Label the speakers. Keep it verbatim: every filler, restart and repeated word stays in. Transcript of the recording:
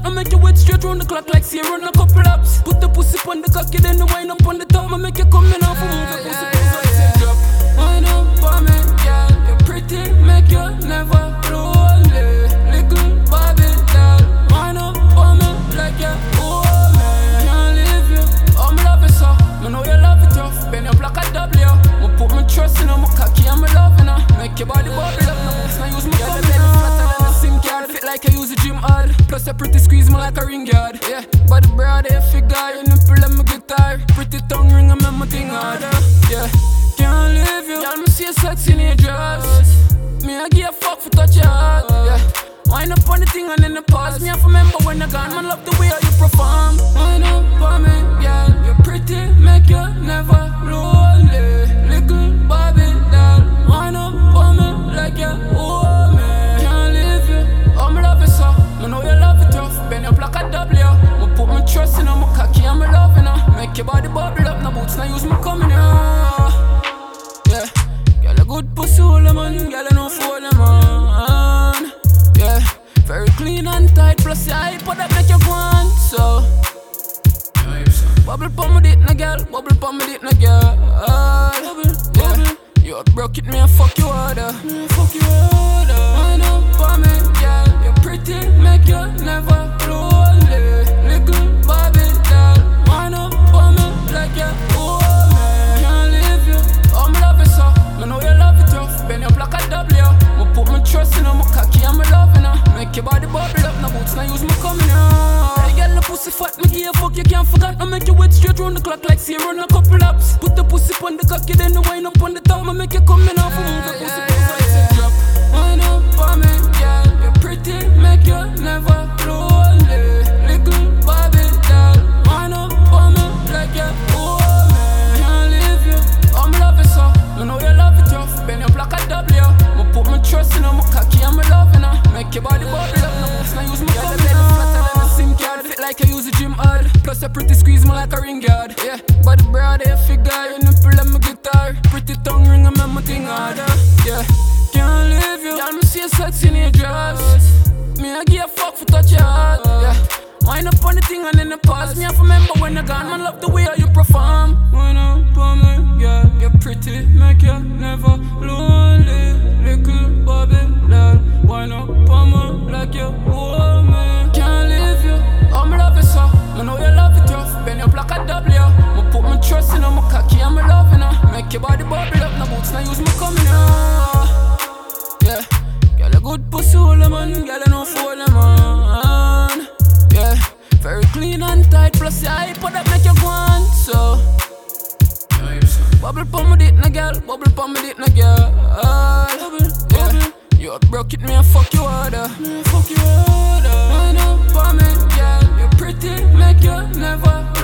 Speaker 1: I make you wet straight round the clock like say run a couple laps. Put the pussy on the cocky, then the wine up on the top. I make you come in off and move the pussy, pussy, say drop. Wine up for me, girl, you're pretty, make you never lonely. Little Barbie doll, wine up for me like you owe me. Can't leave you, oh me love it so. Me know you love it tough, bend up like a W. Me put my trust in her, my cocky and me loving her. Make your body bubble up, no boots, now use my yeah, the belly flatter than a SIM card. Fit like I use a gym hard. Plus a pretty squeeze me like a ring guard. Yeah, body broad, yeah, figure, you nipple and my guitar. Pretty tongue ring, I make my thing harder. Yeah, can't leave you. Y'all me see a sexy in your dress. Me I give a fuck for touch your heart. Yeah, wind up on the thing and in the past. Me I remember when I gone, man love the way how you perform. Wind up on me, girl, you're pretty, make you never lonely. Little Barbie doll, wind up on me like you owe me. Can't leave you, oh me love it so. Me know you love it tough, bend up like a W. Me put my trust in her, my cocky and me loving her. Make your body bubble up, no boots, now use me coming here. Yeah, girl a good pussy hole man, girl a no fool man. Yeah, very clean and tight, plus your hype that make you go on. So bubble pon my dick, no girl, bubble pon my dick, no girl. Yeah, you broke it, me and fuck you harder. Me fuck you harder. Wind up for me, girl, you're pretty, make you never lonely. Little Barbie doll, wind up for me like you owe me. Can't leave you, oh me love it so. Me know you love it tough, bend up like a W. Me put my trust in her, my cocky and me loving her. Make your body bubble up, no boots, now use me coming here. Hey girl, the pussy fat, me give a fuck, you can't forget. I make you wet straight round the clock like say run a couple laps. Put the pussy on the cocky, then the wine up on the top. I make you come in off and move the pussy, pussy, say drop. Wine up for me, girl, you're pretty, make you never lonely. Little Barbie doll, wine up for me like you owe me. Can't leave you, oh me love it so. Me know you love it tough, bend up like a W. Me put my trust in her, my cocky and me loving her. Make your body bubble up, no boots, now use my yeah, the belly flatter than a SIM card. Fit like I use a gym hard. Plus a pretty squeeze me like a ring guard. Yeah, body broad, yeah, figure, you nipple and my guitar. Pretty tongue ring, I make my thing harder. Yeah, can't leave you. Y'all me see a sexy in your dress. Me I give a fuck for touch your heart. Yeah, wind up on the thing and in the past. Me I remember when I gone, man love the way how you perform. Wind up on me, girl, you're pretty, make you never lonely. Little Barbie doll, wind up on me like you owe me. Can't leave you, oh me love it so. Me know you love it tough, bend up like a W. Me put my trust in her, my cocky and me loving her. Make your body bubble up, no boots, now use me coming here. Yeah, girl a good pussy hole man, girl a no fool man. Yeah, very clean and tight, plus your hype that make you go on. So bubble pon my dick, no girl, bubble pon my dick, no girl. Yeah, you broke it, me and fuck you harder. Me fuck you harder. Wind up for me, girl, you're pretty, make you never